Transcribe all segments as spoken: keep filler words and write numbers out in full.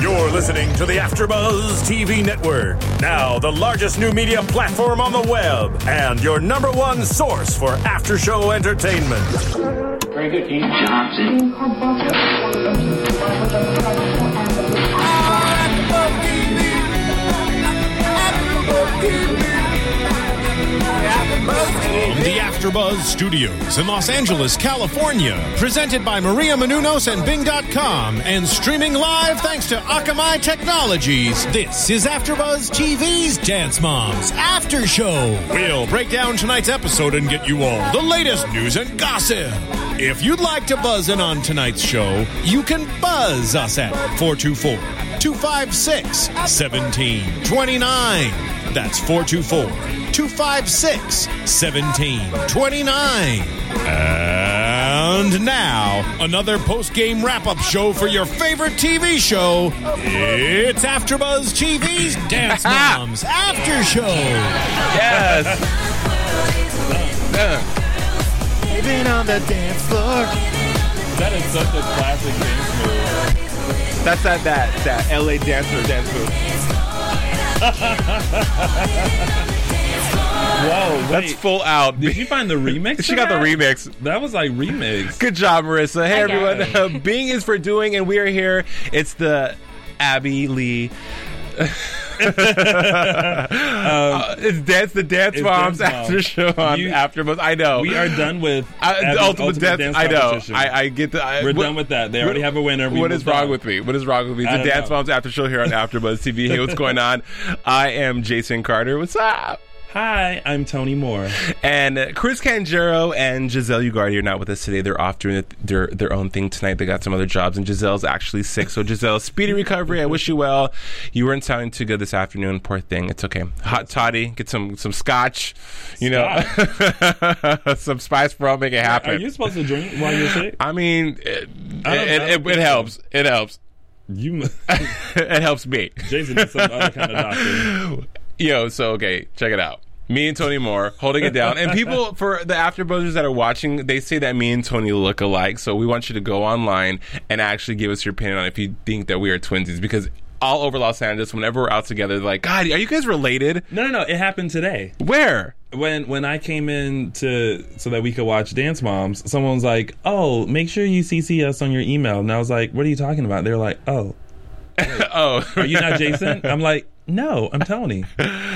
You're listening to the AfterBuzz T V Network, now the largest new media platform on the web, and your number one source for after-show entertainment. Very good, Keith Johnson. From the AfterBuzz Studios in Los Angeles, California, presented by Maria Menounos and Bing dot com, and streaming live thanks to Akamai Technologies, this is AfterBuzz T V's Dance Moms After Show. We'll break down tonight's episode and get you all the latest news and gossip. If you'd like to buzz in on tonight's show, you can buzz us at four two four, two five six, one seven two nine. That's four two four, two five six, one seven two nine. And now, another post-game wrap-up show for your favorite T V show. It's AfterBuzz T V's Dance Moms After Show. Yes. Living on the dance floor. That is such a classic dance move. That's that that that L A dancer dance move. Whoa, wait. That's full out. Did you find the remix? She got the remix. That was like remix. Good job, Marissa. Hey, Hi, everyone. guys. Uh, Bing is for doing, and we are here. It's the Abby Lee. uh, it's dance the dance it's moms Dance after Moms. show on You- AfterBuzz. I know We are done with I, Abby's the ultimate, ultimate dance. dance I know. competition. I, I get the. I, We're what- done with that. They already what- have a winner. We What is moved wrong on. with me? What is wrong with me? It's I the don't Dance know. Moms After Show here on AfterBuzz T V. Hey, what's going on? I am Jason Carter. What's up? Hi, I'm Tony Moore. And uh, Chris Canjero and Giselle Ugardi are not with us today. They're off doing it, their their own thing tonight. They got some other jobs, and Giselle's actually sick. So, Giselle, speedy recovery. I wish you well. You weren't sounding too good this afternoon. Poor thing. It's okay. Hot toddy. Get some some scotch. You know, some Spice Pro. Make it happen. Are you supposed to drink while you're sick? I mean, it, I don't- it, I it, don't it think helps. It helps. You, It helps me. Jason is some other kind of doctor. Yo, so okay, check it out. Me and Tony Moore holding it down. And people, for the AfterBuzzers that are watching, they say that me and Tony look alike. So we want you to go online and actually give us your opinion on if you think that we are twinsies. Because all over Los Angeles, whenever we're out together, they're like, God, are you guys related? No, no, no. It happened today. Where? When when I came in to so that we could watch Dance Moms, someone was like, "Oh, make sure you C C us on your email." And I was like, "What are you talking about?" They're like, "Oh, Oh. are you not Jason?" I'm like, "No, I'm Tony."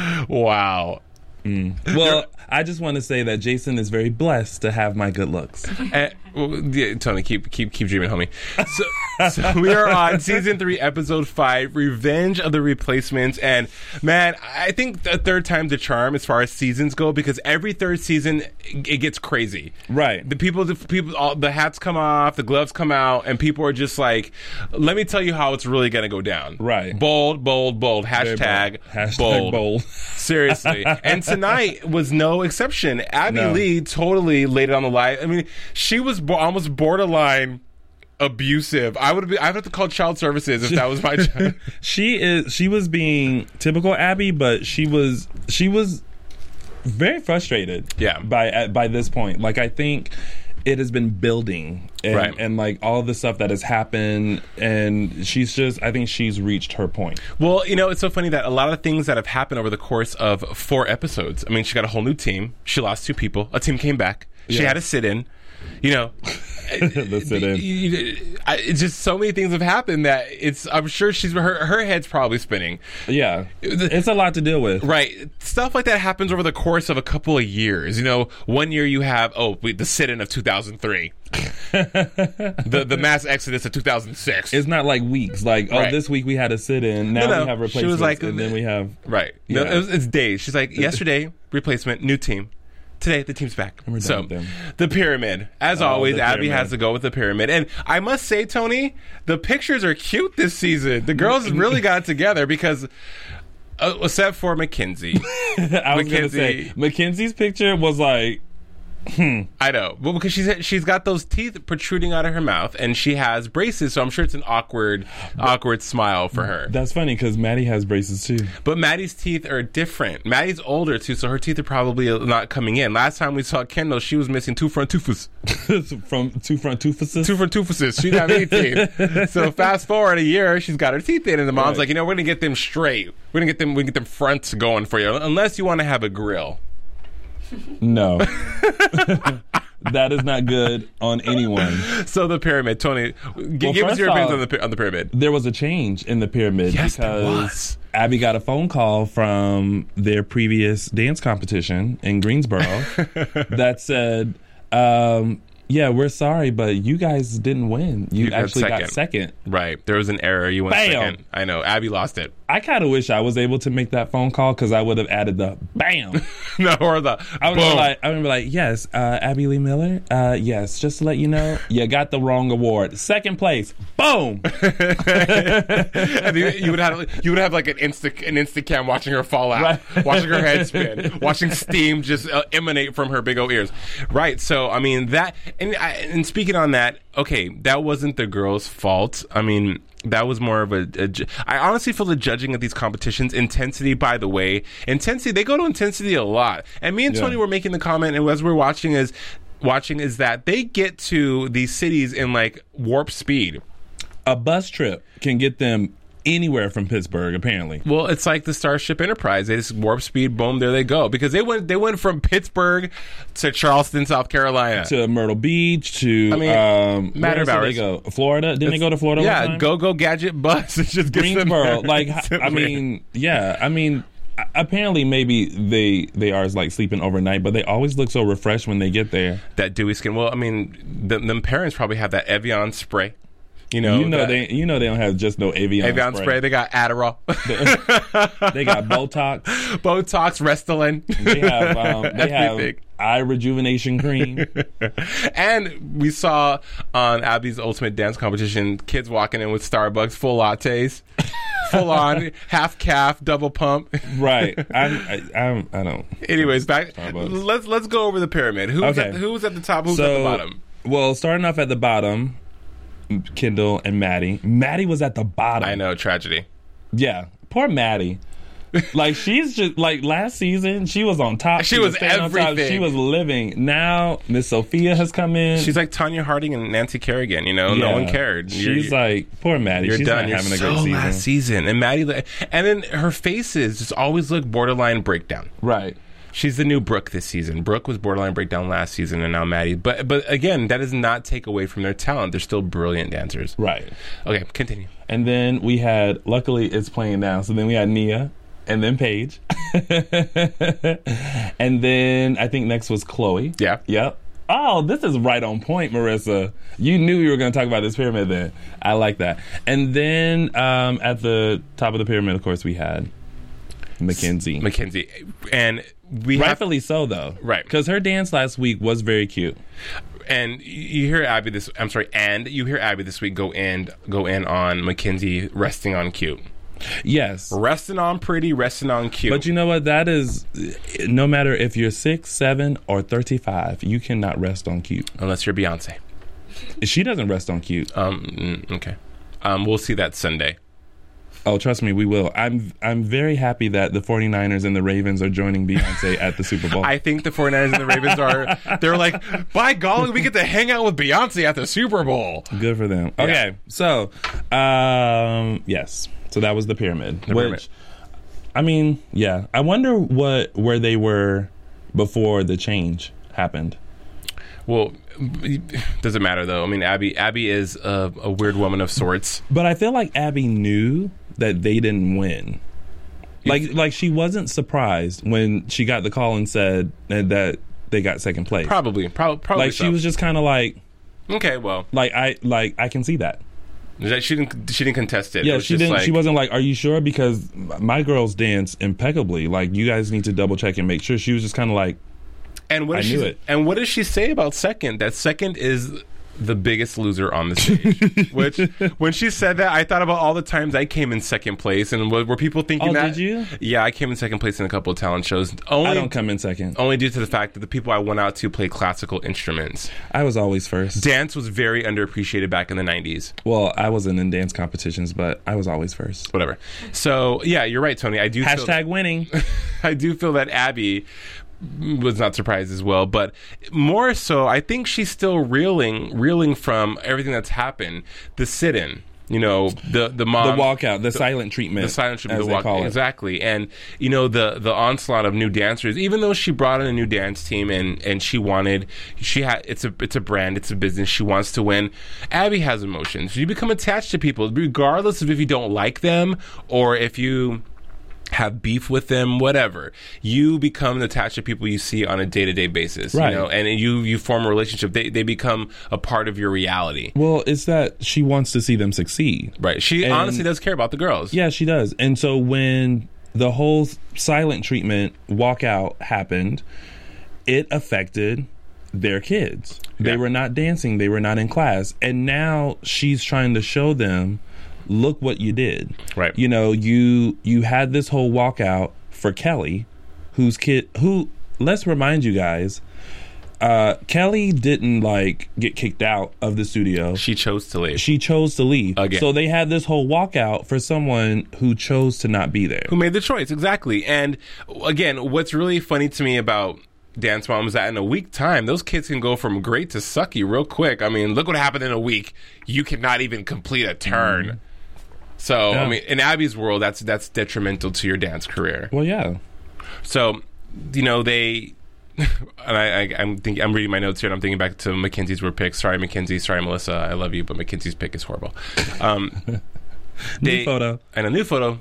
Wow. Well, I just want to say that Jason is very blessed to have my good looks. Uh, well, yeah, Tony, keep keep keep dreaming, homie. So, so we are on season three, episode five, Revenge of the Replacements, and man, I think the third time's the charm as far as seasons go, because every third season it gets crazy. Right. The people, the people, all the hats come off, the gloves come out, and people are just like, "Let me tell you how it's really gonna go down." Right. Bold, bold, bold. Very Hashtag bold. Hashtag bold. bold. Seriously. And tonight was no exception. Abby No. Lee totally laid it on the line. I mean, she was bo- almost borderline abusive. I would be. I would have to call child services if that was my child. She is. She was being typical Abby, but she was. She was very frustrated. Yeah. By at, by this point, like I think it has been building, and, Right. and like all the stuff that has happened, and she's just. I think she's reached her point. Well, you know, it's so funny that a lot of things that have happened over the course of four episodes. I mean, she got a whole new team. She lost two people. A team came back. She Yeah. had a sit-in. You know, The sit-in. you- I- it's just so many things have happened that it's. I'm sure she's her her head's probably spinning. Yeah, it's a lot to deal with. Right. Stuff like that happens over the course of a couple of years. You know, one year you have, oh, wait, the sit-in of two thousand three. the the mass exodus of two thousand six. It's not like weeks. Like, oh, Right. this week we had a sit-in. Now No, no. we have She replacements. was like- and then we have. Right. No, Yeah. it was, it's days. She's like, yesterday, replacement, new team. Today, the team's back. we're done So, with them. the pyramid. As Oh, always, the Abby pyramid. has to go with the pyramid. And I must say, Tony, the pictures are cute this season. The girls really got it together because, uh, except for Mackenzie. I was going to Mackenzie. say, Mackenzie's picture was like, Hmm. I know. Well, because she's she's got those teeth protruding out of her mouth, and she has braces, so I'm sure it's an awkward, awkward smile for her. That's funny because Maddie has braces too. But Maddie's teeth are different. Maddie's older too, so her teeth are probably not coming in. Last time we saw Kendall, she was missing two front tooths. From two front tooths? Two front tooths. She didn't have any teeth. So fast forward a year, she's got her teeth in, and the mom's Right. like, you know, we're gonna get them straight. We're gonna get them. We get them fronts going for you, unless you want to have a grill. No. That is not good on anyone. So the pyramid, Tony, g- Well, give us first your opinions off, on the pi- on the pyramid. There was a change in the pyramid Yes, there because was. Abby got a phone call from their previous dance competition in Greensboro that said, um, yeah, we're sorry, but you guys didn't win. You, You got actually second. got second. Right, there was an error. You went Bam. second. I know. Abby lost it. I kind of wish I was able to make that phone call because I would have added the bam. No, or the I would boom. be like, I would be like, yes, uh, Abby Lee Miller. Uh, yes, just to let you know, you got the wrong award. Second place, boom. And you, you would have you would have like an insta an Instacam watching her fall out, Right. watching her head spin, watching steam just uh, emanate from her big old ears. Right. So I mean that, and I, and speaking on that, okay, that wasn't the girl's fault. I mean. That was more of a, a ju- I honestly feel the judging of these competitions, intensity, by the way, intensity, they go to intensity a lot. And me and Yeah. Tony were making the comment, and as we're watching is watching is that they get to these cities in like warp speed. A bus trip can get them anywhere from Pittsburgh, apparently. Well, it's like the Starship Enterprise. They just warp speed, boom, there they go. Because they went they went from Pittsburgh to Charleston, South Carolina. To Myrtle Beach, to I mean, um, matter where of else did hours. they go? Florida? Didn't they go to Florida? one Yeah, time? go go gadget bus. It just gets them Greensboro. there. Like, I mean, yeah, I mean, apparently maybe they they are like sleeping overnight, but they always look so refreshed when they get there. That dewy skin. Well, I mean, the, them parents probably have that Evian spray. You know, You know that they you know they don't have just no Avion, Evian spray. spray. They got Adderall, They got Botox. Botox, Restylane. They have um, they have Everything. eye rejuvenation cream. And we saw on Abby's Ultimate Dance Competition kids walking in with Starbucks full lattes, full on half calf, double pump. Right. I'm, I, I'm I don't. Anyways, back. Starbucks. Let's let's go over the pyramid. Who's Okay. at the, who's at the top? Who's so, at the bottom? Well, starting off at the bottom, Kendall and Maddie. Maddie was at the bottom. I know, tragedy. Yeah. Poor Maddie. Like, she's just like last season, she was on top. She was staying on top. everything. She was living. Now Miss Sophia has come in. She's like Tanya Harding and Nancy Kerrigan. You know, no Yeah. one cared. You're- She's like, poor Maddie. You're She's done. not You're having a so great season. last season, and Maddie, and then her faces just always look borderline breakdown. Right. She's the new Brooke this season. Brooke was borderline breakdown last season, and now Maddie. But but again, that does not take away from their talent. They're still brilliant dancers. Right. Okay, continue. And then we had, luckily it's playing now. So then we had Nia and then Paige. And then I think next was Chloe. Yeah. Yep. Oh, this is right on point, Marissa. You knew you were going to talk about this pyramid then. I like that. And then um, at the top of the pyramid, of course, we had Mackenzie. Mackenzie, and we have, Rightfully so, though. Right. Because her dance last week was very cute. and you hear Abby this. I'm sorry, and you hear Abby this week go in go in on Mackenzie resting on cute, Yes. resting on pretty, resting on cute. But you know what? That is, no matter if you're six, seven, or thirty-five, you cannot rest on cute. unless you're Beyonce. She doesn't rest on cute. Um. mm, Okay. Um. We'll see that Sunday. Oh, trust me, we will. I'm I'm very happy that the 49ers and the Ravens are joining Beyonce at the Super Bowl. I think the 49ers and the Ravens are. They're like, by golly, we get to hang out with Beyonce at the Super Bowl. Good for them. Okay, so, um, yes. So that was the pyramid. The which, pyramid. I mean, yeah. I wonder what where they were before the change happened. Well, does it matter though? I mean, Abby. Abby is a, a weird woman of sorts. But I feel like Abby knew that they didn't win. Like, like she wasn't surprised when she got the call and said that they got second place. Probably, prob- probably. Like she so. was just kind of like, okay. Well, like I, like I can see that. that she didn't. She didn't contest it. It Yeah, was she just didn't. like- she wasn't like, "Are you sure?" Because my girls dance impeccably. Like, you guys need to double check and make sure. She was just kind of like, And what I does knew she? it. And what does she say about second? That second is the biggest loser on the stage. Which, when she said that, I thought about all the times I came in second place, and were, were people thinking Oh, that? did you? Yeah, I came in second place in a couple of talent shows. Only, I don't come in second. only due to the fact that the people I went out to play classical instruments. I was always first. Dance was very underappreciated back in the nineties. Well, I wasn't in dance competitions, but I was always first. Whatever. So yeah, you're right, Tony. I do Hashtag feel, winning. I do feel that Abby was not surprised as well, but more so, I think she's still reeling, reeling from everything that's happened. The sit-in, you know, the the mom, the walkout, the, the silent treatment, the silent treatment, as the they walk, call it. exactly, and you know the the onslaught of new dancers. Even though she brought in a new dance team and and she wanted, she had it's a it's a brand, it's a business. She wants to win. Abby has emotions. You become attached to people, regardless of if you don't like them or if you have beef with them, whatever. You become attached to people you see on a day-to-day basis, right. you know, and you you form a relationship. They they become a part of your reality. Well, it's that she wants to see them succeed. Right. She And- honestly does care about the girls. Yeah, she does. And so when the whole silent treatment walkout happened, it affected their kids. They Yeah. were not dancing. They were not in class. And now she's trying to show them, look what you did. Right. You know, you you had this whole walkout for Kelly, whose kid, who, let's remind you guys, uh, Kelly didn't like get kicked out of the studio. She chose to leave. She chose to leave. Again. So they had this whole walkout for someone who chose to not be there. Who made the choice, exactly. And again, what's really funny to me about Dance Mom is that in a week time, those kids can go from great to sucky real quick. I mean, look what happened in a week. You cannot even complete a turn. Mm. So, Yeah. I mean, in Abby's world, that's that's detrimental to your dance career. Well, yeah. So, you know, they... And I, I, I'm thinking, I'm reading my notes here, and I'm thinking back to Mackenzie's were picks. Sorry, Mackenzie. Sorry, Melissa. I love you, but Mackenzie's pick is horrible. Um, they, New photo. And a new photo.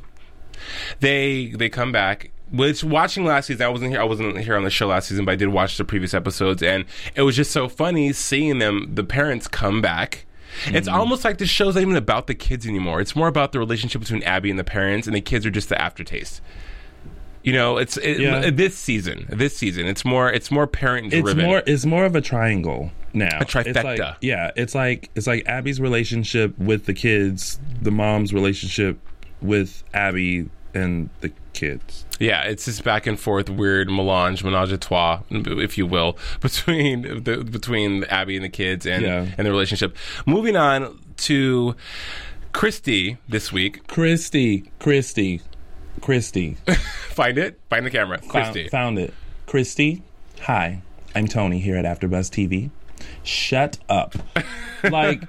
They they come back. Which, watching last season, I wasn't here. I wasn't here on the show last season, but I did watch the previous episodes, and it was just so funny seeing them, the parents, come back. It's Mm-hmm. almost like the show's not even about the kids anymore. It's more about the relationship between Abby and the parents, and the kids are just the aftertaste. You know, it's it, Yeah. this season. This season, it's more it's more parent It's driven. more it's more of a triangle now. A trifecta. It's like, yeah, it's like it's like Abby's relationship with the kids, the mom's relationship with Abby and the kids. Yeah, it's this back and forth weird melange, menage a trois, if you will, between the, between Abby and the kids and Yeah. and the relationship. Moving on to Christy this week. Christy, Christy, Christy. Find it. Find the camera. Christy. Found, found it. Christy, hi. I'm Tony here at AfterBuzz T V. Shut up. Like,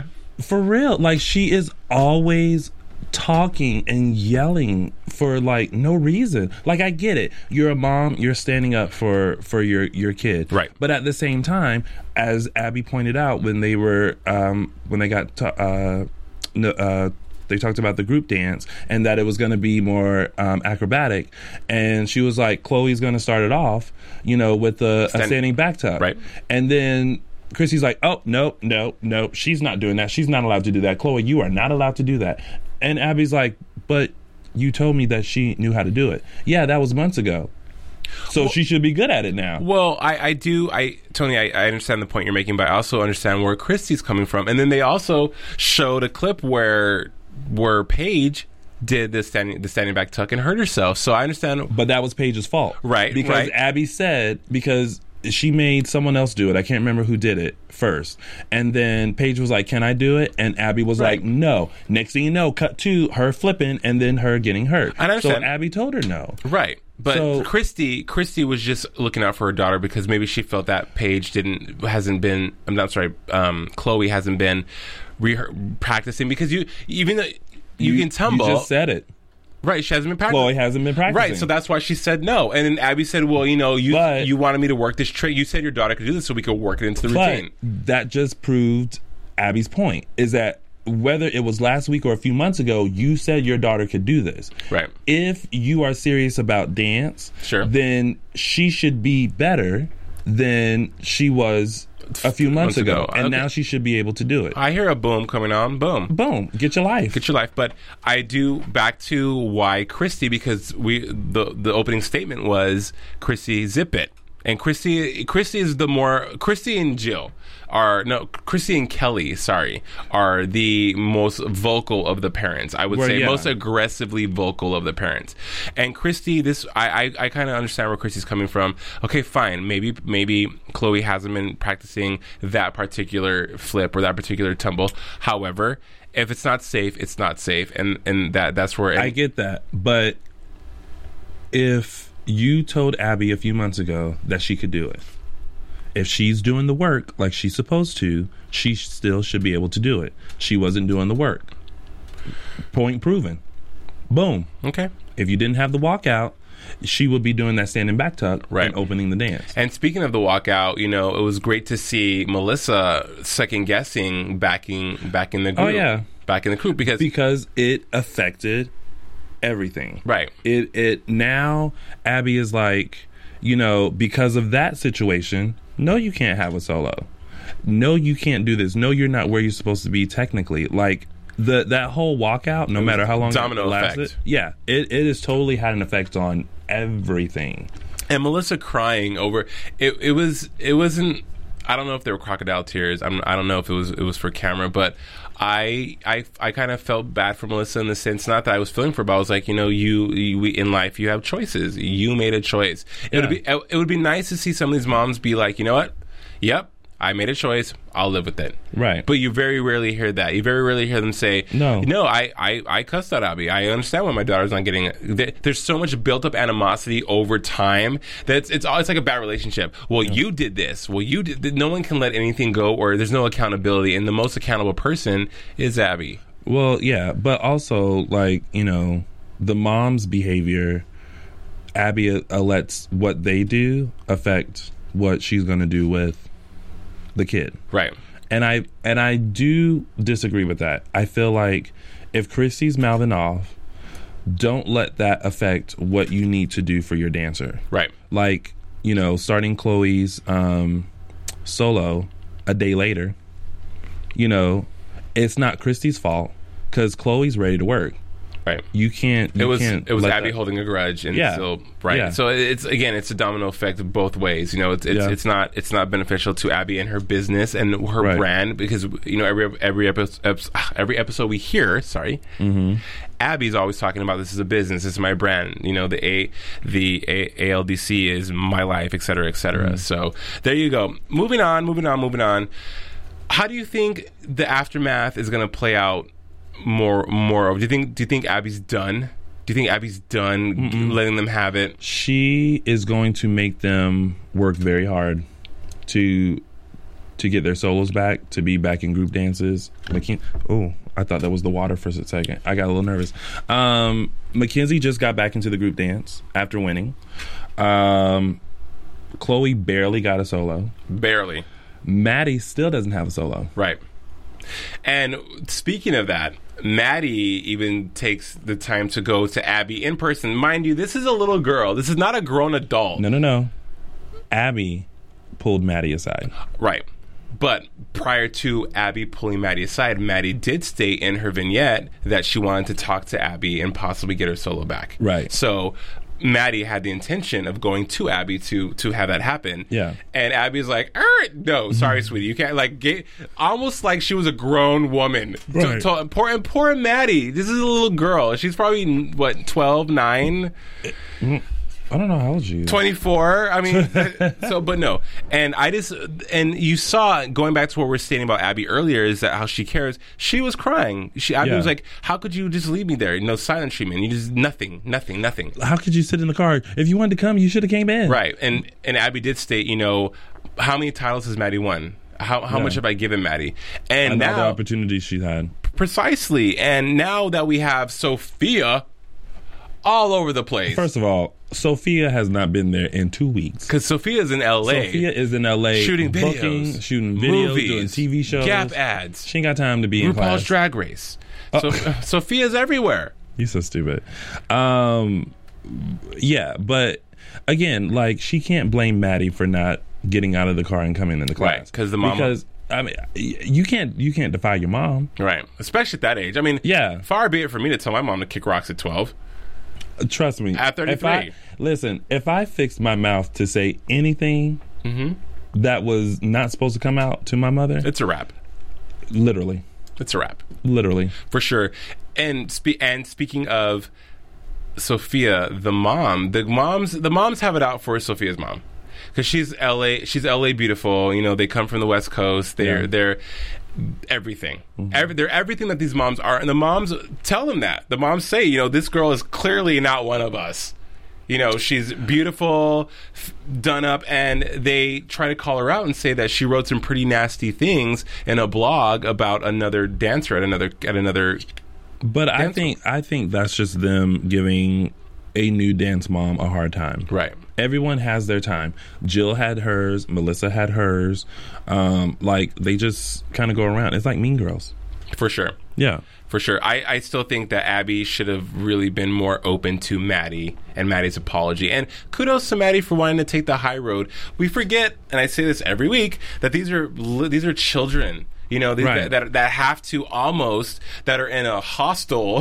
for real. Like, she is always talking and yelling for like no reason. Like, I get it. You're a mom. You're standing up for for your your kid. Right. But at the same time, as Abby pointed out, when they were um when they got to, uh no, uh. they talked about the group dance and that it was going to be more um, acrobatic. And she was like, Chloe's going to start it off, you know, with a, Stand- a standing back tuck. Right. And then Chrissy's like, oh, no, no, no, she's not doing that. She's not allowed to do that. Chloe, you are not allowed to do that. And Abby's like, but you told me that she knew how to do it. Yeah, that was months ago. So well, she should be good at it now. Well, I, I do, I Tony, I, I understand the point you're making, but I also understand where Christy's coming from. And then they also showed a clip where where Paige did the standing the standing back tuck and hurt herself. So I understand. But that was Paige's fault. Right. Because right. Abby said, because she made someone else do it. I can't remember who did it first. And then Paige was like, can I do it? And Abby was right. like, no. Next thing you know, cut to her flipping and then her getting hurt. I understand. So Abby told her no. Right. But so, Christy, Christy was just looking out for her daughter because maybe she felt that Paige didn't hasn't been. I'm not sorry. Um, Chloe hasn't been re- practicing because you even though you, you can tumble. You just said it. Right, she hasn't been practicing. Chloe hasn't been practicing. Right, so that's why she said no. And then Abby said, well, you know, you but, you wanted me to work this trick. You said your daughter could do this so we could work it into the but routine. That just proved Abby's point, is that whether it was last week or a few months ago, you said your daughter could do this. Right. If you are serious about dance, sure. then she should be better than she was a few months, months ago, ago. And okay. now she should be able to do it. I hear a boom coming on. Boom. Boom. Get your life. Get your life. But I do, back to why Christy, because we the the opening statement was, Christy, zip it. And Christy, Christy is the more Christy and Jill are no Christy and Kelly, sorry, are the most vocal of the parents. I would Well, say yeah. most aggressively vocal of the parents. And Christy, this I I, I kind of understand where Christy's coming from. Okay, fine, maybe maybe Chloe hasn't been practicing that particular flip or that particular tumble. However, if it's not safe, it's not safe, and and that that's where I get that, but if you told Abby a few months ago that she could do it, if she's doing the work like she's supposed to, she still should be able to do it. She wasn't doing the work. Point proven. Boom. okay. If you didn't have the walkout, she would be doing that standing back tuck Right. and opening the dance. And speaking of the walkout, you know, it was great to see Melissa second guessing backing back in the group. Oh, yeah. Back in the group because Because it affected everything. right. It it now Abby is like, you know, because of that situation, no, you can't have a solo. No, you can't do this. No, you're not where you're supposed to be technically. Like the that whole walkout, no matter how long domino it lasted, effect. yeah, it, it has totally had an effect on everything. And Melissa crying over it. It was. It wasn't. I don't know if they were crocodile tears. I'm, I don't know if it was. It was for camera, but I. I. I kind of felt bad for Melissa in the sense, not that I was feeling for her, but I was like, you know, you. you we, in life, you have choices. You made a choice. It would be. It would be nice to see some of these moms be like, you know what? Yep, I made a choice. I'll live with it. Right. But you very rarely hear that. You very rarely hear them say, No. no, I, I, I cussed out Abby. I understand why my daughter's not getting it. There- There's so much built up animosity over time that it's, it's, all- it's like a bad relationship. Well, you did this. Well, you did. No one can let anything go, or there's no accountability. And the most accountable person is Abby. Well, yeah, but also like, you know, the mom's behavior, Abby uh, lets what they do affect what she's going to do with the kid. Right. And I and I do disagree with that. I feel like if Christy's mouthing off, don't let that affect what you need to do for your dancer. Right. Like, you know, starting Chloe's um, solo a day later, you know, it's not Christy's fault because Chloe's ready to work. Right. You can't. You It was can't it was let Abby that- holding a grudge and Yeah. still right. Yeah. So it's again it's a domino effect of both ways. You know, it's it's, Yeah. it's not it's not beneficial to Abby and her business and her Right. brand because you know every every episode every episode we hear, sorry. Mm-hmm. Abby's always talking about this is a business, this is my brand. You know, the A the A- ALDC is my life, et cetera, et cetera. Mm-hmm. So there you go. Moving on, moving on, moving on. How do you think the aftermath is going to play out? More, more. Do you think? Do you think Abby's done? Do you think Abby's done Mm-mm. letting them have it? She is going to make them work very hard to to get their solos back, to be back in group dances. McKin- oh, I thought that was the water for a second. I got a little nervous. Um, Mackenzie just got back into the group dance after winning. Um, Chloe barely got a solo. Barely. Maddie still doesn't have a solo. Right. And speaking of that, Maddie even takes the time to go to Abby in person. Mind you, this is a little girl. This is not a grown adult. No, no, no. Abby pulled Maddie aside. Right. But prior to Abby pulling Maddie aside, Maddie did state in her vignette that she wanted to talk to Abby and possibly get her solo back. Right. So Maddie had the intention of going to Abby to to have that happen. Yeah. And Abby's like, er, no, sorry, sweetie, you can't. Like, get, almost like she was a grown woman. Right. To, to, poor and poor Maddie. This is a little girl. She's probably what, twelve, nine? I don't know how old she is. twenty-four. I mean, so, but no. And I just, and you saw, going back to what we we're stating about Abby earlier, is that how she cares. She was crying. She, Abby Yeah. was like, how could you just leave me there? No silent treatment. You just, nothing, nothing, nothing. How could you sit in the car? If you wanted to come, you should have came in. Right. And, and Abby did state, you know, how many titles has Maddie won? How, how Yeah. much have I given Maddie? And And all the now, opportunities she's had. precisely. And now that we have Sophia all over the place. First of all, Sophia has not been there in two weeks. Because Sophia's in L A. Sophia is in L A shooting videos, booking, shooting videos, movies, doing T V shows, Gap ads. She ain't got time to be in RuPaul's class. Drag Race. Oh. So, Sophia's everywhere. You're so stupid. Um, yeah, but again, like she can't blame Maddie for not getting out of the car and coming in the class. Right, 'cause the mama- Because I mean, you can't you can't defy your mom. Right. Especially at that age. I mean, Yeah. far be it for me to tell my mom to kick rocks at twelve. Trust me. At thirty-three. If I, listen, if I fixed my mouth to say anything mm-hmm. that was not supposed to come out to my mother, it's a wrap. Literally. It's a wrap. Literally. For sure. And spe- and speaking of Sophia, the mom, the moms, the moms have it out for Sophia's mom. Because she's L A, she's L A beautiful. You know, they come from the West Coast. They're, yeah. they're everything. Mm-hmm. Every, they're everything that these moms are. And the moms tell them that. The moms say, you know, this girl is clearly not one of us. You know, she's beautiful, f- done up, and they try to call her out and say that she wrote some pretty nasty things in a blog about another dancer at another at another. But I think I think that's just them giving a new dance mom a hard time. Right. Everyone has their time. Jill had hers. Melissa had hers. Um, like, they just kind of go around. It's like Mean Girls. For sure. Yeah. For sure. I, I still think that Abby should have really been more open to Maddie and Maddie's apology. And kudos to Maddie for wanting to take the high road. We forget, and I say this every week, that these are these are children. You know, these, right. that, that that have to almost, that are in a hostile,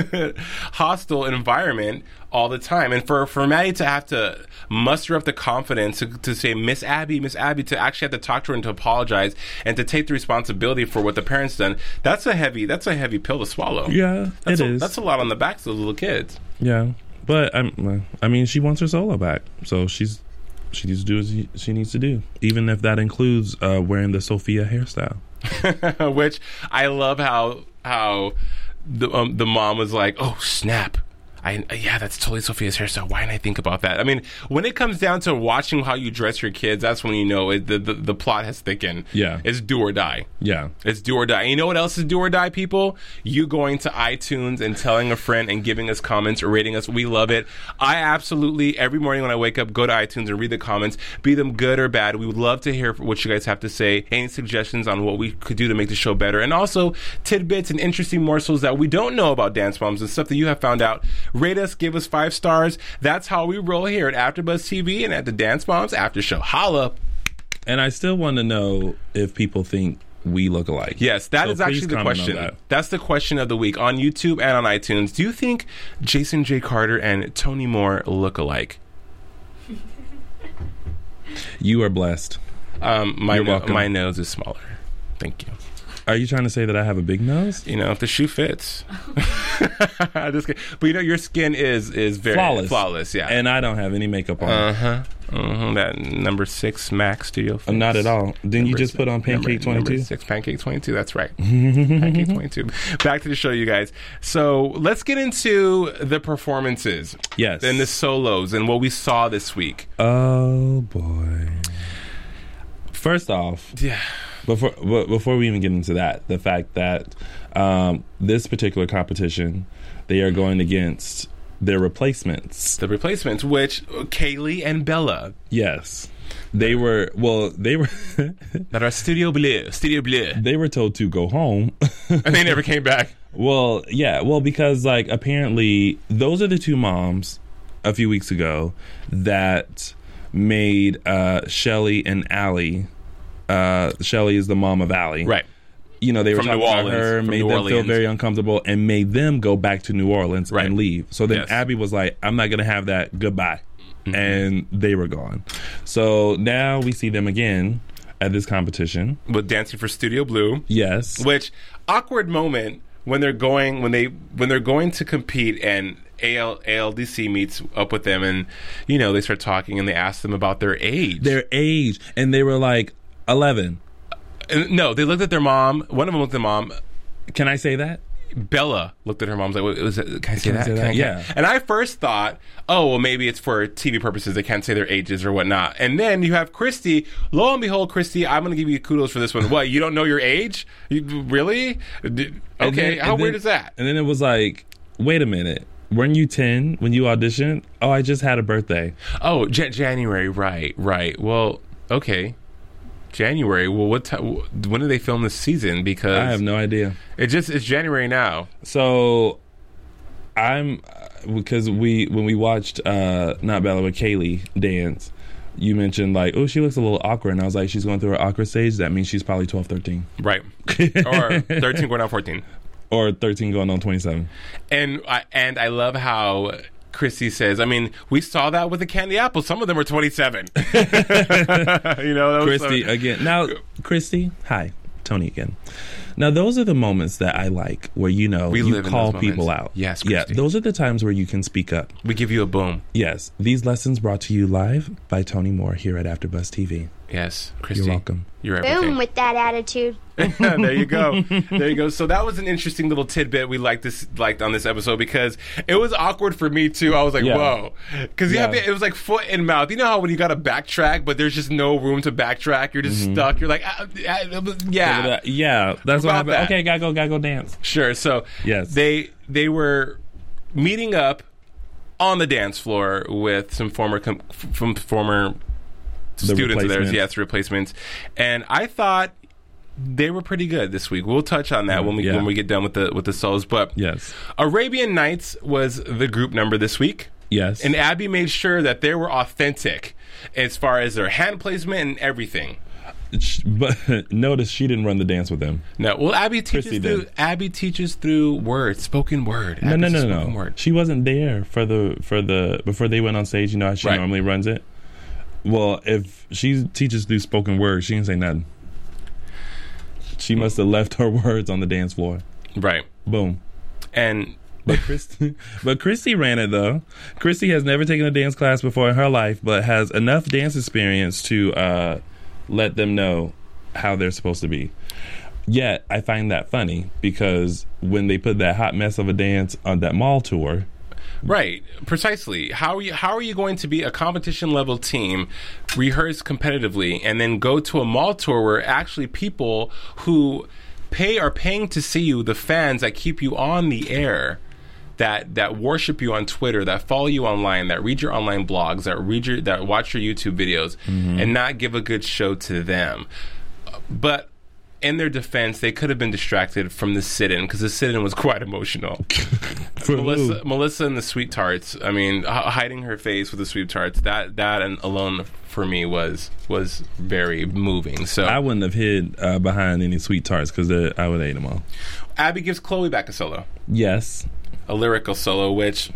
hostile environment all the time. And for, for Maddie to have to muster up the confidence to, to say, Miss Abby, Miss Abby, to actually have to talk to her and to apologize and to take the responsibility for what the parents done, that's a heavy, that's a heavy pill to swallow. Yeah, that's it a, is. That's a lot on the backs of those little kids. Yeah. But, I'm, I mean, she wants her solo back. So she's she needs to do what she needs to do. Even if that includes uh, wearing the Sophia hairstyle. Which I love how how the um, the mom was like, oh snap, I yeah that's totally Sophia's hairstyle. Why didn't I think about that? I mean, when it comes down to watching how you dress your kids, that's when you know it, the, the the plot has thickened. Yeah, it's do or die. Yeah, it's do or die. And you know what else is do or die, people? You going to iTunes and telling a friend and giving us comments or rating us. We love it. I absolutely every morning when I wake up go to iTunes and read the comments, be them good or bad. We would love to hear what you guys have to say. Any suggestions on what we could do to make the show better, and also tidbits and interesting morsels that we don't know about dance moms and stuff that you have found out. Rate us, give us five stars. That's how we roll here at AfterBuzz T V and at the Dance Moms After Show. Holla! And I still want to know if people think we look alike. Yes, that so is actually the question. That. That's the question of the week on YouTube and on iTunes. Do you think Jason J. Carter and Tony Moore look alike? You are blessed. Um, my You're no- welcome. my nose is smaller. Thank you. Are you trying to say that I have a big nose? You know, if the shoe fits. Just kidding. But you know, your skin is is very flawless. Flawless, yeah. And I don't have any makeup on. Uh huh. Uh-huh. That number six Mac Studio. Uh, not at all. Didn't number you just six, put on Pancake number, twenty-two? Number six Pancake twenty-two. That's right. Pancake twenty-two. Back to the show, you guys. So let's get into the performances. Yes. And the solos and what we saw this week. Oh boy. First off, yeah. Before before we even get into that, the fact that um, this particular competition, they are going against their replacements. The replacements, which Kaylee and Bella. Yes, they were. Well, they were. That are Studio Bleu. Studio Bleu. They were told to go home, and they never came back. Well, yeah. Well, because like apparently those are the two moms a few weeks ago that made uh, Shelly and Allie. Uh, Shelly is the mom of Allie. Right. You know, they were From talking New about Orleans, her, from made New them Orleans. feel very uncomfortable, and made them go back to New Orleans Right. and leave. So then Yes. Abby was like, I'm not going to have that. Goodbye. Mm-hmm. And they were gone. So now we see them again at this competition. With Dancing for Studio Blue. Yes. Which, awkward moment when they're going, when they, when they're going to compete and A L, A L D C meets up with them and, you know, they start talking and they ask them about their age. Their age. And they were like, eleven. And no, they looked at their mom. One of them looked at mom. Can I say that? Bella looked at her mom. Was like, "What was it? Can I say Can I that? say Can that? I- Yeah. And I first thought, oh, well, maybe it's for T V purposes. They can't say their ages or whatnot. And then you have Christy. Lo and behold, Christy, I'm going to give you kudos for this one. What? You don't know your age? You, really? D- And Okay. then- How and weird then- is that? And then it was like, wait a minute. Weren't you ten when you auditioned? Oh, I just had a birthday. Oh, J- January. Right. Right. Well, okay. January. Well, what time? When did they film this season? Because I have no idea. It just it's January now. So I'm because we when we watched uh not Bella but Kaylee dance, you mentioned like, oh, she looks a little awkward, and I was like, she's going through her awkward stage. That means she's probably twelve, thirteen. Right. Or thirteen going on fourteen. Or thirteen going on twenty-seven. And I, and I love how Christy says. I mean, we saw that with the candy apple. Some of them are twenty-seven. You know, that was Christy so- again. Now, Christy, hi, Tony again. Now, those are the moments that I like, where you know We you live in call those people moments. out. Yes, yeah. Christy. Those are the times where you can speak up. We give you a boom. Yes, these lessons brought to you live by Tony Moore here at AfterBuzz T V. Yes, Christy. You're welcome. You're everything. Boom with that attitude. There you go. There you go. So that was an interesting little tidbit we liked this liked on this episode because it was awkward for me too. I was like, Yeah. whoa, because Yeah. it was like foot and mouth. You know how when you got to backtrack, but there's just no room to backtrack. You're just stuck. You're like, ah, ah, yeah, Yeah, that's what About happened. that. Okay, gotta go, gotta go dance. sure. So Yes. they they were meeting up on the dance floor with some former com- from former students of theirs. replacements. Yes, replacements, and I thought they were pretty good this week. We'll touch on that when we Yeah. when we get done with the with the solos. But Yes. Arabian Nights was the group number this week, Yes. and Abby made sure that they were authentic as far as their hand placement and everything. Sh- but notice she didn't run the dance with them. No, well, Abby teaches Christy through did. Abby teaches through words, spoken word. No, no, Abby's a no, spoken no. word. She wasn't there for the for the before they went on stage. You know how she Right. normally runs it. Well, if she teaches through spoken word, she didn't say nothing. She must have left her words on the dance floor. Right, Boom. and But Christy, but Christy ran it though. Christy has never taken a dance class before in her life, but has enough dance experience to uh, let them know how they're supposed to be. Yet I find that funny because when they put that hot mess of a dance on that mall tour, right, precisely. How are you? How are you going to be a competition level team, rehearse competitively, and then go to a mall tour where actually people who pay are paying to see you, the fans that keep you on the air, that that worship you on Twitter, that follow you online, that read your online blogs, that read your that watch your YouTube videos, and not give a good show to them. But in their defense, they could have been distracted from the sit-in because the sit-in was quite emotional. for Melissa, who? Melissa and the Sweet Tarts. I mean, h- hiding her face with the Sweet Tarts. That that and alone for me was was very moving. So I wouldn't have hid uh, behind any sweet tarts because I would have ate them all. Abby gives Chloe back a solo, Yes. a lyrical solo, which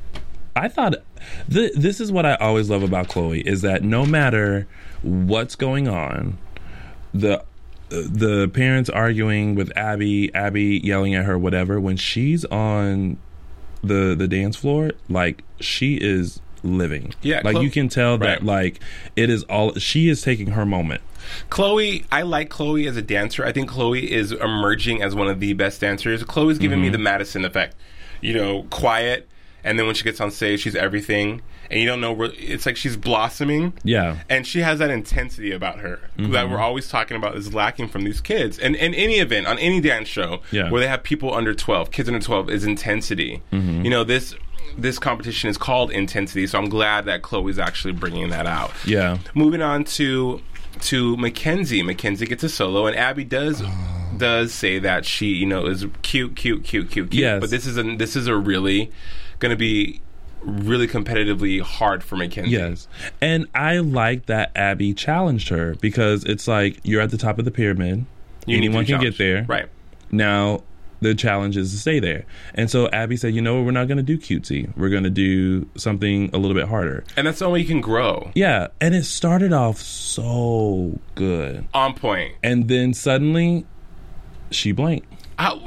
I thought th- this is what I always love about Chloe is that no matter what's going on, the the parents arguing with Abby, Abby yelling at her, whatever, when she's on the the dance floor, like she is living. Yeah, like Chlo- you can tell that right. like it is all she is taking her moment. Chloe, I like Chloe as a dancer. I think Chloe is emerging as one of the best dancers. Chloe's giving me the Madison effect. You know, quiet, and then when she gets on stage, she's everything. And you don't know where it's like she's blossoming. Yeah. And she has that intensity about her that we're always talking about is lacking from these kids. And in any event, on any dance show Yeah. where they have people under twelve, kids under twelve, is intensity. You know, this this competition is called intensity, so I'm glad that Chloe's actually bringing that out. Yeah. Moving on to to Mackenzie. Mackenzie gets a solo, and Abby does does say that she, you know, is cute, cute, cute, cute, cute. Yes. But this is a this is a really going to be really competitively hard for Mackenzie. Yes. And I like that Abby challenged her because it's like you're at the top of the pyramid. You need to Anyone be can get challenged. there. Right. Now the challenge is to stay there. And so Abby said, you know what, we're not going to do cutesy. We're going to do something a little bit harder. And that's the only way you can grow. Yeah. And it started off so good. On point. And then suddenly she blanked. How,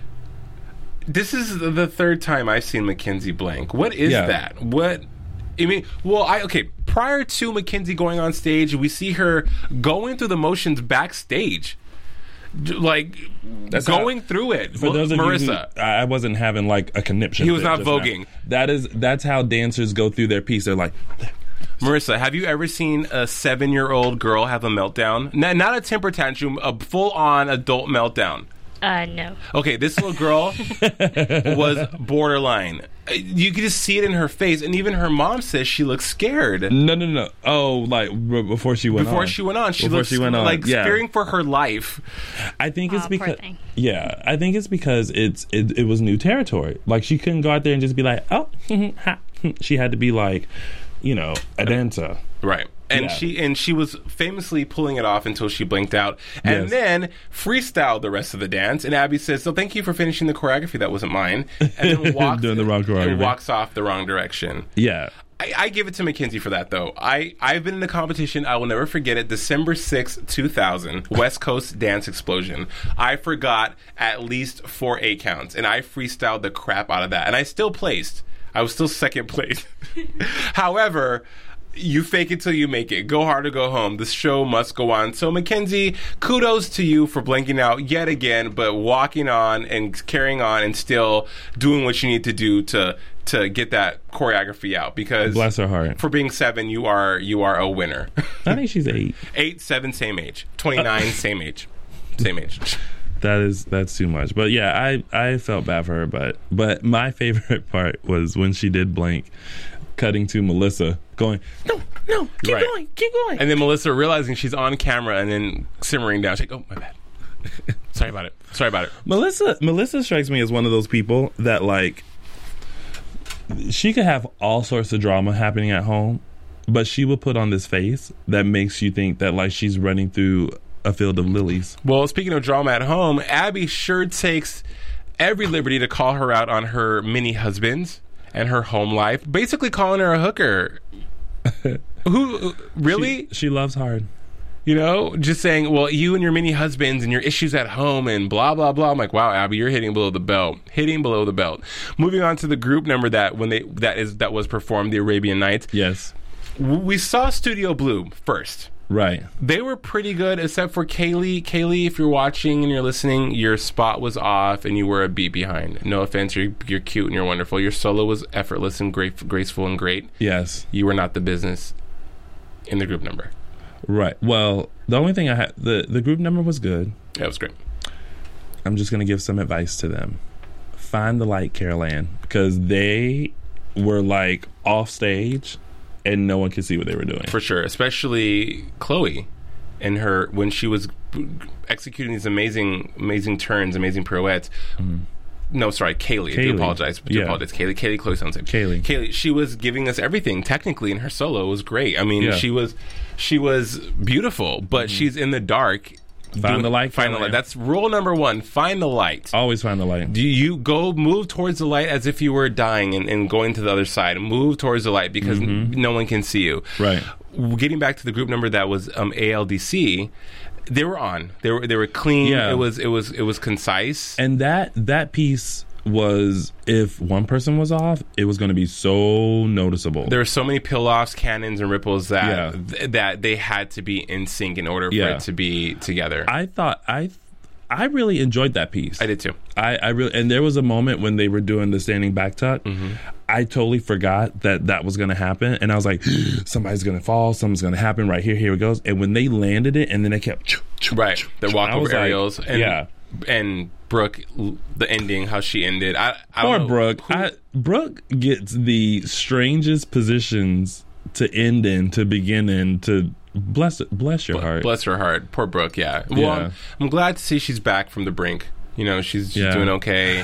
this is the third time I've seen Mackenzie blank. What is Yeah. that? What? I mean, well, I okay. Prior to Mackenzie going on stage, we see her going through the motions backstage, J- like That's going how- through it. For Well, those of Marissa, you who, I I wasn't having like a conniption. He was fit not just now. voguing. That is that's how dancers go through their piece. They're like, Marissa, have you ever seen a seven-year-old girl have a meltdown? Not, not a temper tantrum, a full-on adult meltdown. Uh, no. Okay, this little girl was borderline. You could just see it in her face, and even her mom says she looks scared. no, no, no. Oh, like b- before she went Before on. she went on, she Before looks she went on, like yeah. fearing for her life. I think it's Aw, poor because thing. yeah, I think it's because it's it, it was new territory. Like she couldn't go out there and just be like, oh, ha. She had to be like, you know, a dancer. Right. And Yeah. she and she was famously pulling it off until she blinked out, and Yes. then freestyled the rest of the dance. And Abby says, "So thank you for finishing the choreography. That wasn't mine." And then walks Doing the wrong choreography. and walks off the wrong direction. Yeah. I, I give it to Mackenzie for that, though. I, I've been in the competition. I will never forget it. December sixth, two thousand, West Coast Dance Explosion. I forgot at least four eight counts, and I freestyled the crap out of that. And I still placed. I was still second place. However, you fake it till you make it. Go hard or go home. The show must go on. So, Mackenzie, kudos to you for blanking out yet again, but walking on and carrying on and still doing what you need to do to to get that choreography out. Because Bless her heart. for being seven, you are you are a winner. I think she's eight. Eight, seven, same age. Twenty-nine, same age. Same age. That is that's too much. But yeah, I I felt bad for her. But but my favorite part was when she did blank, cutting to Melissa going, no, no, keep Right. going, keep going. And then Melissa realizing she's on camera and then simmering down. She's like, oh, my bad. Sorry about it. Sorry about it. Melissa Melissa strikes me as one of those people that, like, she could have all sorts of drama happening at home, but she will put on this face that makes you think that, like, she's running through a field of lilies. Well, speaking of drama at home, Abby sure takes every liberty to call her out on her mini husbands and her home life, basically calling her a hooker. Who really? She, she loves hard. You know, just saying, well, you and your mini husbands and your issues at home and blah blah blah. I'm like, wow, Abby, you're hitting below the belt, hitting below the belt. Moving on to the group number that when they that is that was performed, the Arabian Nights. Yes. We saw Studio Blue first. Right. They were pretty good, except for Kaylee. Kaylee, if you're watching and you're listening, your spot was off and you were a beat behind. No offense, you're, you're cute and you're wonderful. Your solo was effortless and great, graceful and great. Yes. You were not the business in the group number. Right. Well, the only thing I had, the, the group number was good. That was great. I'm just going to give some advice to them. Find the light, Carol Ann, because they were, like, off stage and no one could see what they were doing. For sure, especially Chloe and her when she was executing these amazing, amazing turns, amazing pirouettes. Mm-hmm. No, sorry, Kaylee. I do Kaylee. apologize. I do Yeah. apologize. Kaylee. Kaylee. Chloe sounds like Kaylee. Kaylee. She was giving us everything technically, and her solo was great. I mean, Yeah. she was, she was beautiful, but Mm-hmm. she's in the dark. Find the light, Find the Carol light. Ann. That's rule number one. Find the light. Always find the light. Do you go move towards the light as if you were dying and, and going to the other side? Move towards the light because n- no one can see you. Right. Getting back to the group number that was um, A L D C, they were on. They were they were clean. Yeah. It was it was it was concise. And that that piece was, if one person was off, it was going to be so noticeable. There were so many pill-offs, cannons, and ripples that Yeah. th- that they had to be in sync in order for Yeah. it to be together. I, I thought I I really enjoyed that piece. I did too. I, I really, and there was a moment when they were doing the standing back tuck. Mm-hmm. I totally forgot that that was going to happen, and I was like, somebody's going to fall, something's going to happen right here. Here it goes. And when they landed it, and then they kept Right, the I walkover was like, aerials. And, yeah. and Brooke, l- the ending, how she ended. I, I Poor don't know Brooke. who- I, Brooke gets the strangest positions to end in, to begin in, to bless it. Bless your heart. Bless her heart. Poor Brooke, yeah. Well, Yeah. I'm, I'm glad to see she's back from the brink. You know, she's, she's Yeah. doing okay.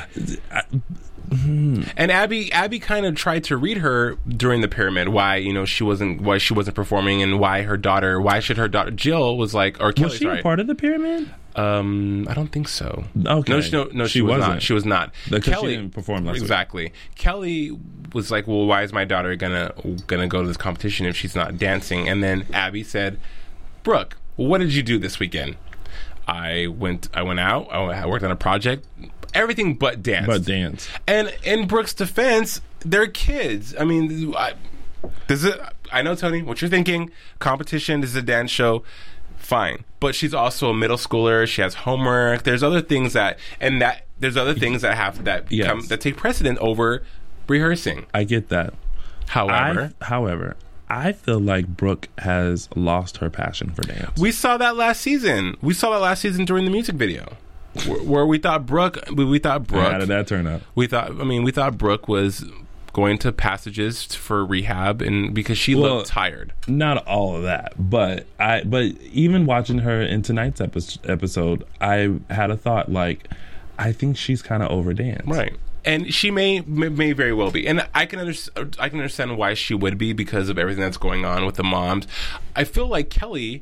And Abby, Abby kind of tried to read her during the pyramid. Why, you know, she wasn't, why she wasn't performing, and why her daughter, why should her daughter Jill was like, or Kelly, Was she sorry. a part of the pyramid? Um, I don't think so. Okay. No, she, no, no, she, She was wasn't. not. She was not. Because she didn't perform last week. exactly. Kelly was like, "Well, why is my daughter gonna gonna go to this competition if she's not dancing?" And then Abby said, "Brooke, what did you do this weekend?" I went. I went out. I worked on a project. Everything but dance. But dance. And in Brooke's defense, they're kids. I mean, I, this is. I know, Tony, what you're thinking. Competition. This is a dance show. Fine, but she's also a middle schooler. She has homework. There's other things that, and that there's other things that have that Yes. come, that take precedent over rehearsing. I get that. However, I, however, I feel like Brooke has lost her passion for dance. we saw that last season. We saw that last season during the music video, where, where we thought Brooke. We, we thought Brooke. How did that turn out? We thought. I mean, we thought Brooke was going to passages for rehab, and because she Well, looked tired. Not all of that, but I. But even watching her in tonight's epi- episode, I had a thought like, I think she's kind of over dance. Right. and she may, may may very well be, and I can understand. I can understand why she would be because of everything that's going on with the moms. I feel like Kelly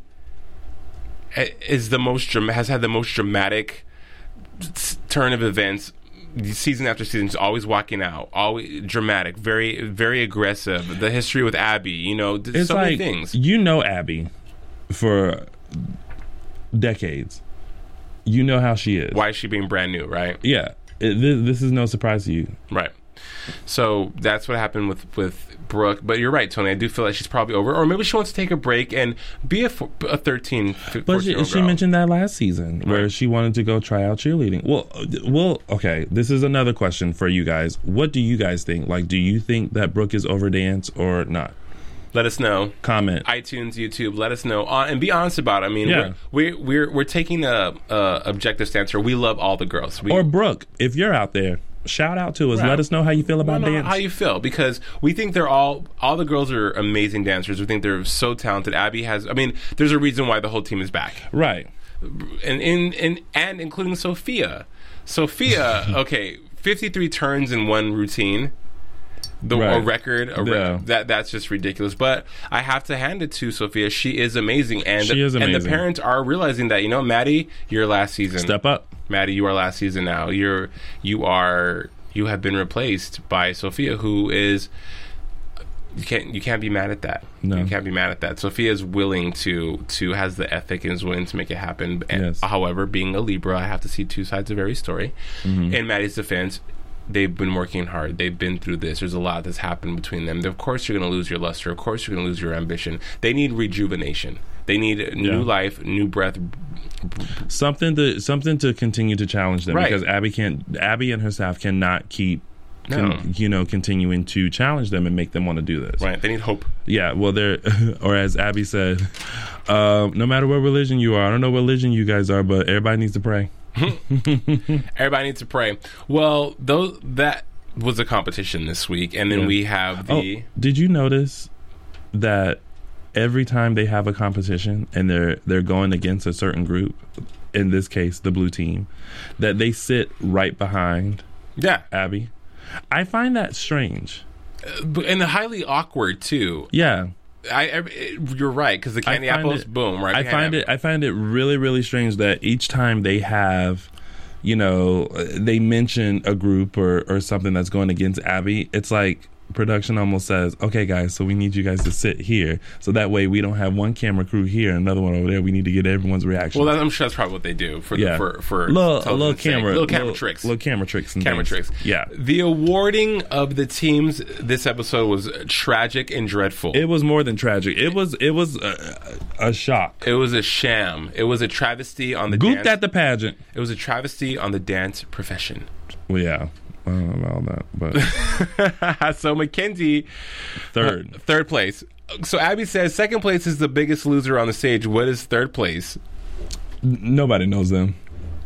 is the most dram- has had the most dramatic turn of events. Season after season, she's always walking out, always dramatic, very, very aggressive. The history with Abby, you know, It's so like, many things. you know Abby for decades. You know how she is. Why is she being brand new, right? Yeah. It, this, this is no surprise to you. Right. So that's what happened with, with Brooke. But you're right, Tony. I do feel like she's probably over. Or maybe she wants to take a break and be a, a thirteen, fourteen But she, she girl. mentioned that last season where Right. she wanted to go try out cheerleading. Well, well, okay. This is another question for you guys. What do you guys think? Like, do you think that Brooke is overdance or not? Let us know. Comment. iTunes, YouTube. Let us know, uh, and be honest about it. I mean, Yeah. we're, we're we're we're taking a, a objective stance here. We love all the girls. We, Or Brooke, if you're out there, shout out to us. Right. Let us know how you feel about Well, no, dance. how you feel, because we think they're all all the girls are amazing dancers. We think they're so talented. Abby has. I mean, there's a reason why the whole team is back, Right. and in and, and including Sophia. Sophia, okay, fifty-three turns in one routine. The Right. a record, a re- Yeah. that that's just ridiculous. But I have to hand it to Sophia; she is amazing, and She is and the amazing. parents are realizing that. You know, Maddie, your last season. Step up. Maddie, you are last season now. You're you are you have been replaced by Sophia, who is you can't you can't be mad at that. No. You can't be mad at that. Sophia is willing to to has the ethic and is willing to make it happen. And, Yes. However, being a Libra, I have to see two sides of every story. Mm-hmm. In Maddie's defense, they've been working hard. They've been through this. There's a lot that's happened between them. Of course, you're going to lose your luster. Of course, you're going to lose your ambition. They need rejuvenation. They need new Yeah. life, new breath. Something to something to continue to challenge them Right. because Abby can't. Abby and her staff cannot keep. Con, No. you know, continuing to challenge them and make them want to do this. Right? They need hope. Yeah, well, they're, or as Abby said, um, no matter what religion you are, I don't know what religion you guys are, but everybody needs to pray. Everybody needs to pray. Well, those that was a competition this week, and then Yeah. we have Oh, the. did you notice that every time they have a competition and they're they're going against a certain group, in this case, the blue team, that they sit right behind Yeah, Abby? I find that strange. but- and highly awkward too. Yeah. I, I you're right, because the candy I find apples, it- boom, right? I behind find Abby. it. I find it really, really strange that each time they have, you know, they mention a group or or something that's going against Abby, it's like production almost says, "Okay, guys, so we need you guys to sit here, so that way we don't have one camera crew here and another one over there. We need to get everyone's reaction." Well, that, I'm sure that's probably what they do for yeah, the, for for little, television little sake. camera, little camera little, tricks, little camera tricks, and camera things. tricks. Yeah, The awarding of the teams this episode was tragic and dreadful. it was more than tragic. It was it was a, a shock. It was a sham. It was a travesty on the Gooped dance. at the pageant. It was a travesty on the dance profession. Well, yeah, I don't know about that, but So Mackenzie, third. uh, third place. So Abby says second place is the biggest loser on the stage. What is third place? Nobody knows them.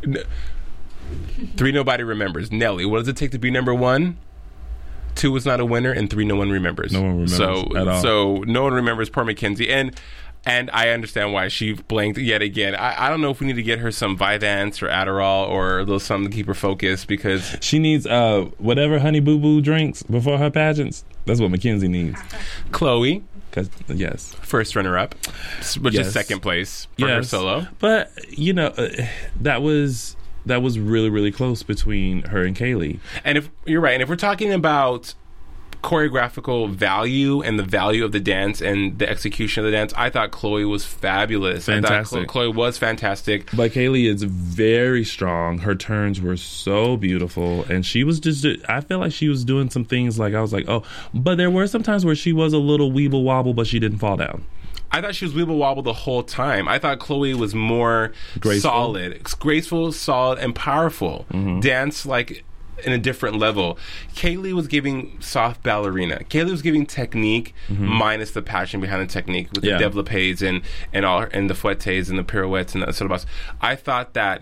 Three nobody remembers. Nelly, what does it take to be number one? Two is not a winner, and three no one remembers. No one remembers so, at all. So no one remembers poor Mackenzie. And and I understand why she blanked yet again. I, I don't know if we need to get her some Vyvanse or Adderall or a little something to keep her focused, because She needs uh whatever Honey Boo Boo drinks before her pageants. That's what Mackenzie needs. Chloe, Cause yes, first runner up, which Yes. is second place for her yes. solo. But you know uh, that was that was really really close between her and Kaylee. And if you're right, and if we're talking about choreographical value and the value of the dance and the execution of the dance, I thought Chloe was fabulous. I thought Fantastic. Chloe, Chloe was fantastic. But Kaylee is very strong. Her turns were so beautiful, and she was just. I feel like she was doing some things like I was like, oh, but there were some times where she was a little weeble wobble, but she didn't fall down. I thought she was weeble wobble the whole time. I thought Chloe was more Graceful. solid, graceful, solid, and powerful. Mm-hmm. Dance like in a different level. Kaylee was giving soft ballerina. Kaylee was giving technique minus the passion behind the technique with Mm-hmm. Yeah. the développés and and all and the fouettes and the pirouettes and the sort of. I thought that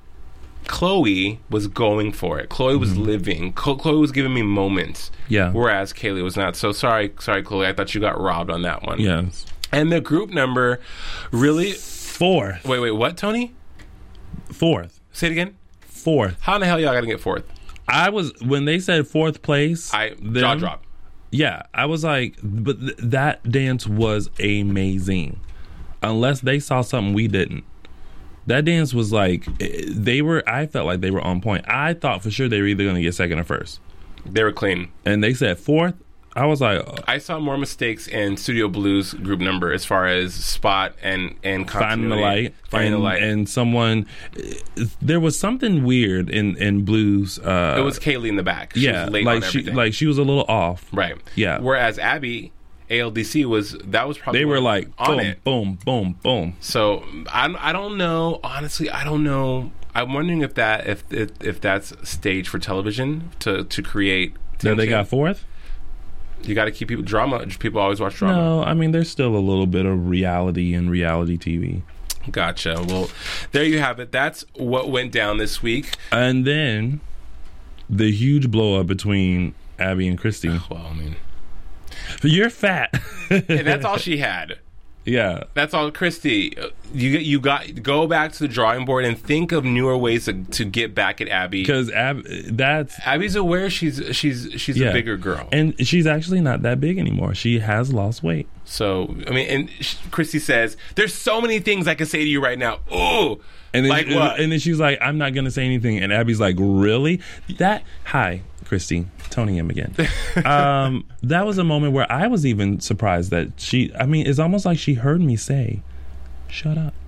Chloe was going for it. Chloe was living. Chloe Chloe was giving me moments. Mm-hmm. Yeah. Whereas Kaylee was not. So sorry, sorry, Chloe. I thought you got robbed on that one. Yes. And the group number really. Fourth. Wait, wait, what, Tony? Fourth. Say it again. Fourth. How in the hell y'all gotta get fourth? I was when they said fourth place. I them, jaw drop. Yeah, I was like, but th- that dance was amazing. Unless they saw something we didn't. That dance was like they were. I felt like they were on point. I thought for sure they were either going to get second or first. They were clean. And they said fourth. I was like, oh. I saw more mistakes in Studio Blues group number as far as spot and and finding the light, finding and, the light, and someone. There was something weird in in Blues. Uh, it was Kaylee in the back. She yeah, was late like on she everything. like she was a little off. Right. Yeah. Whereas Abby, A L D C was that was probably they were like on boom, it. boom, boom, boom. So I I don't know. Honestly, I don't know. I'm wondering if that if if, if that's staged for television to to create. That they tension. got fourth. You got to keep people drama. People always watch drama. No, I mean there's still a little bit of reality in reality T V. Gotcha. Well, there you have it. That's what went down this week. And then the huge blow up between Abby and Christy. Well, I mean, You're fat. and that's all she had. Yeah. That's all, Christy. You you got go back to the drawing board and think of newer ways to, to get back at Abby. Because Ab, that's Abby's aware she's she's she's yeah. a bigger girl, and she's actually not that big anymore. She has lost weight. so I mean, and sh- Christy says, "There's so many things I can say to you right now." Oh, And then, like what? And then she's like, "I'm not gonna say anything." And Abby's like, "Really? That? Hi, Christy, Tony M again." um, that was a moment where I was even surprised that she. I mean, it's almost like she heard me say, "Shut up."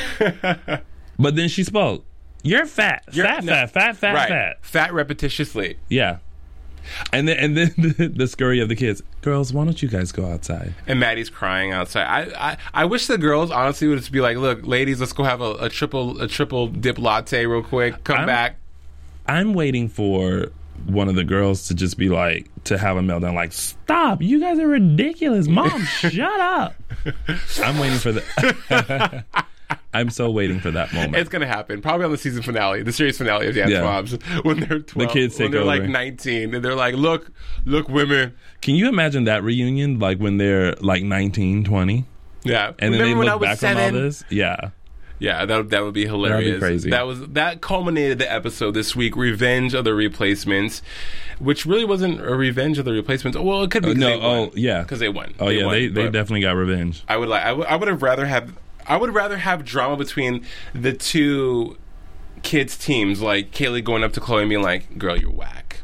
But then she spoke. You're fat, You're- fat, no, fat, fat, fat, right. fat. Fat repetitiously. Yeah. And then, and then the, the scurry of the kids. Girls, why don't you guys go outside? And Maddie's crying outside. I, I, I wish the girls honestly would just be like, "Look, ladies, let's go have a, a triple a triple dip latte real quick. Come I'm- back." I'm waiting for one of the girls to just be like, to have a meltdown, like, stop, you guys are ridiculous. Mom, shut up. I'm waiting for the. I'm so waiting for that moment. It's gonna happen probably on the season finale, the series finale of Dance Yeah. Moms, when they're twelve, kids take when they're like over. nineteen, and they're like, "Look, look, women." Can you imagine that reunion, like when they're like nineteen, twenty? Yeah, And then Remember they when I look was back seven? on all this? Yeah. Yeah, that that would be hilarious. crazy. That was that culminated the episode this week, Revenge of the Replacements, which really wasn't a Revenge of the Replacements. Well, it could be. Uh, 'cause no, they won. oh, yeah. because they won. Oh, yeah, won, they, they but definitely got revenge. I would like. I would. I would have rather have. I would rather have drama between the two kids' teams, like Kaylee going up to Chloe and being like, "Girl, you're whack.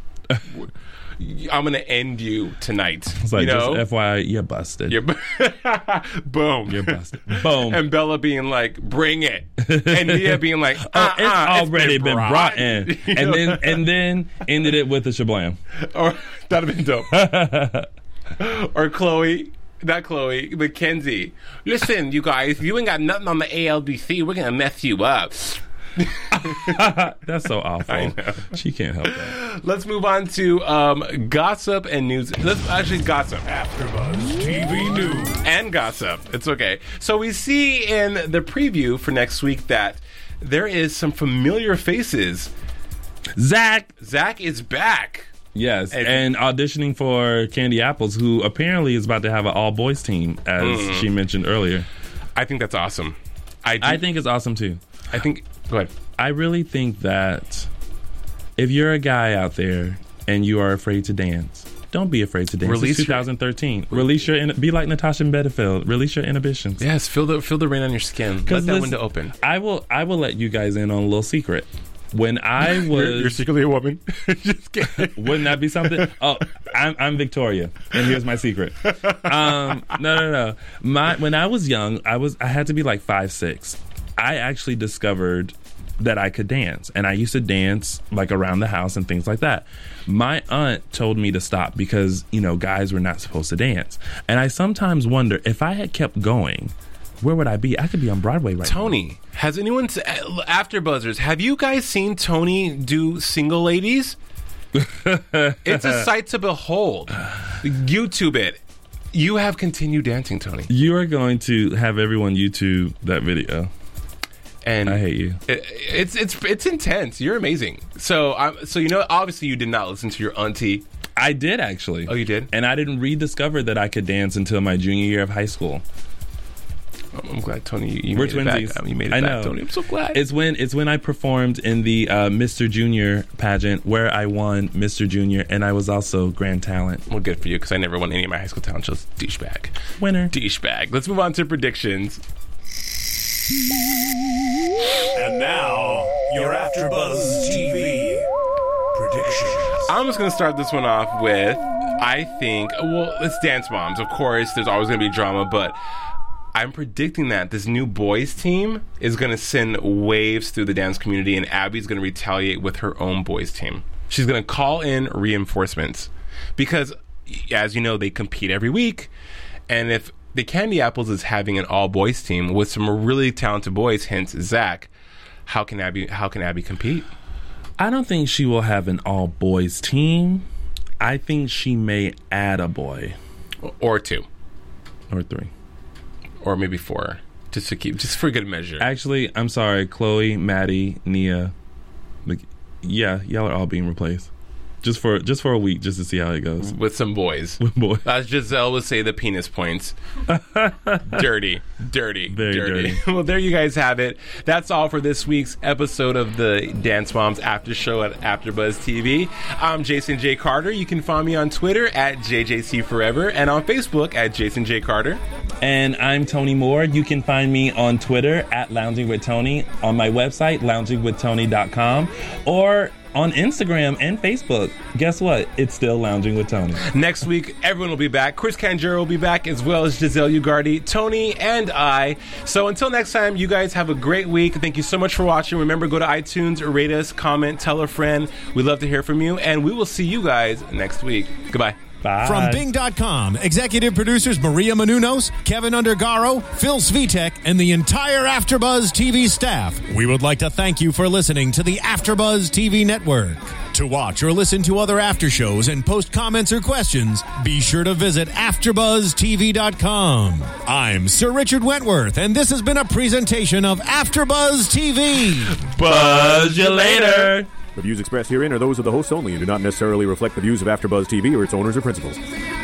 I'm gonna end you tonight." It's like, you know, just F Y I, you're busted. you're boom. You're busted. Boom. And Bella being like, "Bring it," and Nia being like, Oh, uh-uh, it's already been brought, in. You And know? then and then ended it with a shablam. Or that'd have been dope. Or Chloe, not Chloe, Mackenzie. Listen, you guys, you ain't got nothing on the A L D C. We're gonna mess you up. That's so awful. I know. She can't help that. Let's move on to um, gossip and news. Let's actually gossip. AfterBuzz T V News. And gossip. It's okay. So we see in the preview for next week that there is some familiar faces. Zach. Zach is back. Yes, And- and auditioning for Candy Apples, who apparently is about to have an all-boys team, as Mm. she mentioned earlier. I think that's awesome. I do, I think it's awesome, too. I think. Go ahead. I really think that if you're a guy out there and you are afraid to dance, don't be afraid to dance. Release It's your- twenty thirteen. Release your, in- be like Natasha Bedingfield. Release your inhibitions. Yes, feel the feel the rain on your skin. Let 'Cause that listen, window open. I will, I will let you guys in on a little secret. When I was, You're, you're secretly a woman. Just kidding. wouldn't that be something? Oh, I'm, I'm Victoria, and here's my secret. Um, no, no, no. My when I was young, I was I had to be like five, six. I actually discovered that I could dance, and I used to dance like around the house and things like that. My aunt told me to stop because you know guys were not supposed to dance, and I sometimes wonder if I had kept going, where would I be? I could be on Broadway right now. Tony, has anyone s- after buzzers? Have you guys seen Tony do Single Ladies? It's a sight to behold. YouTube it. You have continued dancing, Tony, You are going to have everyone YouTube that video. and I hate you. It, it's it's it's intense. You're amazing. So um, so you know, obviously you did not listen to your auntie. I did actually. Oh, you did? And I didn't rediscover that I could dance until my junior year of high school. I'm glad, Tony. You, you We're made twinsies. it back. You made it I back, know. Tony. I'm so glad. It's when it's when I performed in the uh, Mister Junior pageant where I won Mister Junior, and I was also Grand Talent Well, good for you, because I never won any of my high school talent shows. Douchebag. winner. Douchebag. Let's move on to predictions. And now, your AfterBuzz T V predictions. I'm just going to start this one off with, I think, well, it's Dance Moms. Of course, there's always going to be drama, but I'm predicting that this new boys team is going to send waves through the dance community, and Abby's going to retaliate with her own boys team. She's going to call in reinforcements because, as you know, they compete every week, and if the Candy Apples is having an all-boys team with some really talented boys, hence Zach, how can Abby, how can Abby compete? I don't think she will have an all boys team. I think she may add a boy Or two. or three. Or maybe four, just to keep, just for good measure. Actually, I'm sorry, Chloe, Maddie, Nia. Like, yeah, y'all are all being replaced. Just for just for a week, just to see how it goes. With some boys. With boys. As Giselle would say, the penis points. dirty, dirty, Very dirty. dirty. Well, there you guys have it. That's all for this week's episode of the Dance Moms After Show at AfterBuzz T V. I'm Jason J. Carter. You can find me on Twitter at J J C Forever and on Facebook at Jason J. Carter. And I'm Tony Moore. You can find me on Twitter at Lounging with Tony, on my website, lounging with tony dot com, or on Instagram and Facebook. Guess what? It's still Lounging with Tony. Next week, everyone will be back. Chris Canjero will be back, as well as Giselle Ugardi, Tony, and I. So until next time, you guys have a great week. Thank you so much for watching. Remember, go to iTunes, rate us, comment, tell a friend. We'd love to hear from you, and we will see you guys next week. Goodbye. Bye. From Bing dot com, executive producers Maria Menounos, Kevin Undergaro, Phil Svitek, and the entire AfterBuzz T V staff, we would like to thank you for listening to the AfterBuzz T V network. To watch or listen to other after shows and post comments or questions, be sure to visit after buzz T V dot com. I'm Sir Richard Wentworth, and this has been a presentation of AfterBuzz T V. Buzz you later. The views expressed herein are those of the hosts only and do not necessarily reflect the views of AfterBuzz T V or its owners or principals.